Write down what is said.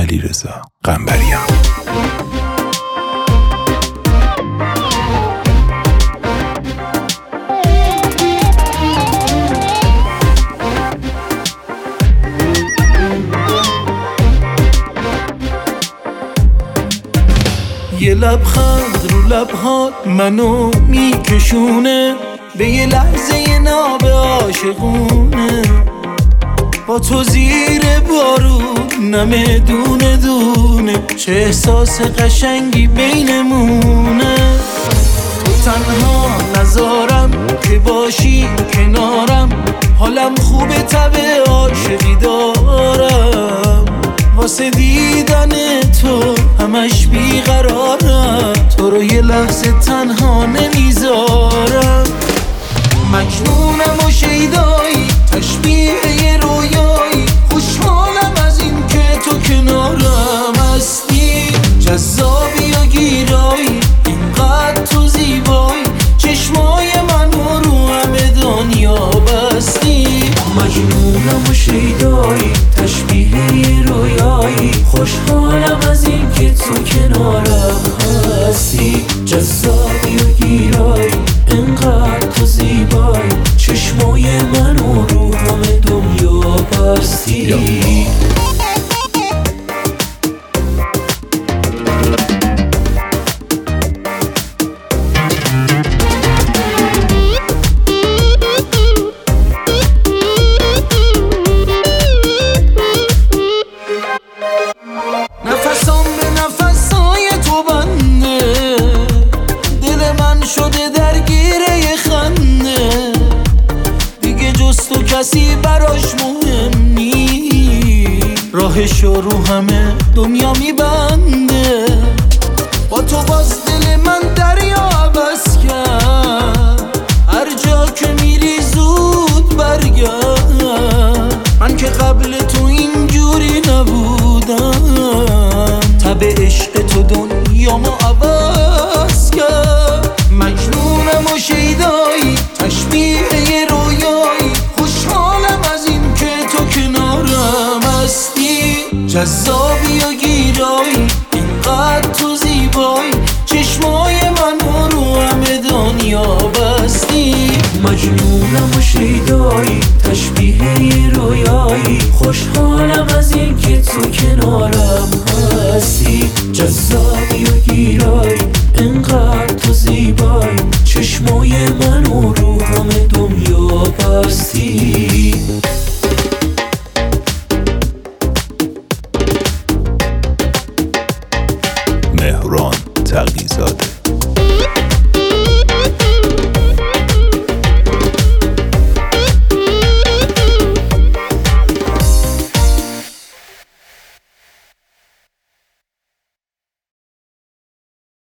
علیرضا قنبریان. یه لبخند رو لبهات منو میکشونه به یه لحظه ناب عاشقونه، با تو زیر بارون نمه دونه دونه، چه احساس قشنگی بینمونه. تو تنها نذارم که باشی کنارم، حالم خوبه تبه عاشقی دارم، واسه دیدن تو همش بیقرارم، تو رو یه لحظه تنها نمیذارم. مجنونم و شیدایی، تشبیه یه رویایی، خوشحالم از این که تو کنارم هستی، جذابی و گیرایی، اینقدر تو زیبایی، چشمای منو رو همه دنیا بستی. مجنونم و شیدایی، تشبیه یه رویایی، خوشحالم از این که تو کنارم هستی، جذابی و گیرایی، اینقدر تو زیبایی، چشمای منو رو همه دنیا بستی. نفسام به نفسای تو بنده، دل من شده درگیره یه خنده، دیگه جز تو کسی براش مهم نی، راهشو رو همه دنیا میبنده. با تو باز دل من دریا عوض کرد، هر جا که میری زود برگرد، من که قبل تو اینجوری نبودم، تب عشق تو دنیامو عوض کرد. مجنونم و شیدایی، تشبیه یه رویایی، خوشحالم از این که تو کنارم هستی، جذابی و گیرایی، اینقدر تو زیبایی، چشمای منو رو همه دنیا بستی. مجنونم و شیدایی، تشبیه یه رویایی، خوشحالم از این که تو کنارم هستی، جذابی و گیرایی، اینقدر تو زیبایی، چشمای منو رو همه دنیا بستی. مهران تغییزاده.